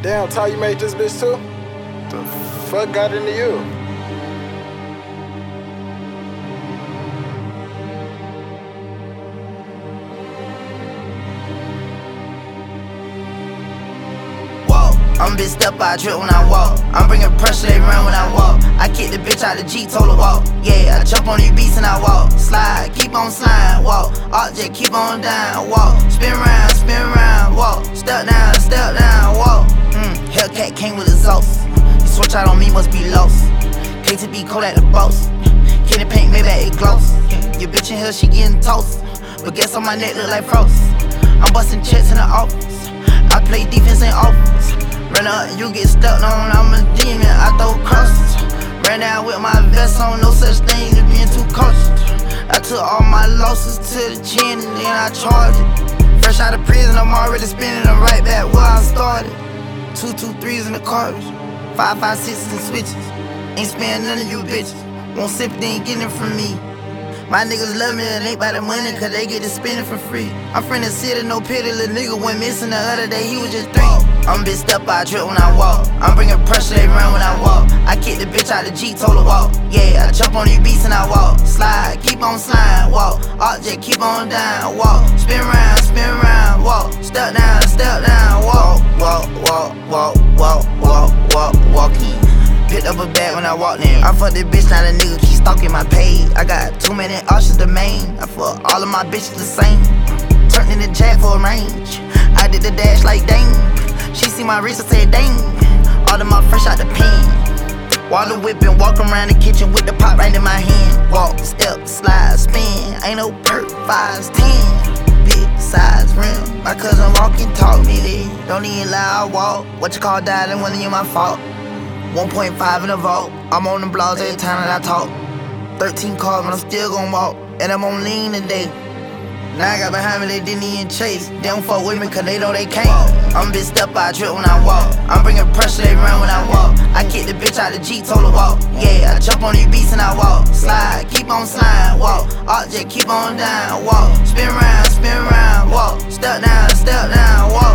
Damn, Ty, you made this bitch too? The fuck got into you? I'm bitch step, I trip when I walk. I'm bringing pressure, they run when I walk. I kick the bitch out the G, told her walk. Yeah, I jump on these beats and I walk. Slide, keep on sliding, walk. Object, keep on down, walk. Spin round, walk. Step down, walk. Hellcat came with exhaust. You switch out on me, must be lost. KTB cold at the boss. Candy paint, maybe it gloss. Your bitch in here, she getting toast. But guess on my neck look like frost. I'm busting checks in the office. I play defense in office. Run up, you get stepped on, I'm a demon, I throw crosses. Ran down with my vest on, no such thing as being too cautious. I took all my losses to the chin and then I charged it. Fresh out of prison, I'm already spinning them right back where I started. 223s in the cartridge, 5.56s and switches. Ain't sparing none of you bitches, want sympathy, ain't getting it from me. My niggas love me, it ain't by the money, cause they get to spend it for free. I'm from the city, no pity, little nigga went missing the other day, he was just 3. I'm bitch step, I trip when I walk. I'm bringing pressure, they run when I walk. I kick the bitch out the G, told her walk. Yeah, I jump on these beats and I walk. Slide, keep on sliding, walk. Object, keep on down, walk. Spin round, walk. Step down, walk. Walking. Picked up a bag when I walked in. I fuck this bitch, now the nigga keep stalking my page. I got too many options to main. I fuck all of my bitches the same. Turned in the jack for a range. I did the dash like dang. She see my wrist and said dang. All of my fresh out the pen. Water whipping, walk around the kitchen with the pot right in my hand. Walk, step, slide, spin. Ain't no perk, 5's 10. Big size rim. My cousin walking taught me this. Don't even lie, I walk. What you call died and wasn't even my fault. 1.5 in the vault. I'm on the blogs every time that I talk. 13 cars, but I'm still gon' walk. And I'm on lean today. Now I got behind me, they didn't even chase. They don't fuck with me cause they know they can't. I'm bitch step, I trip when I walk. I'm bringing pressure, they run when I walk. I kick the bitch out the G, told her walk. Yeah, I jump on these beats and I walk. Slide, keep on sliding, walk. Object, keep on down, walk. Spin round, walk. Step down, walk.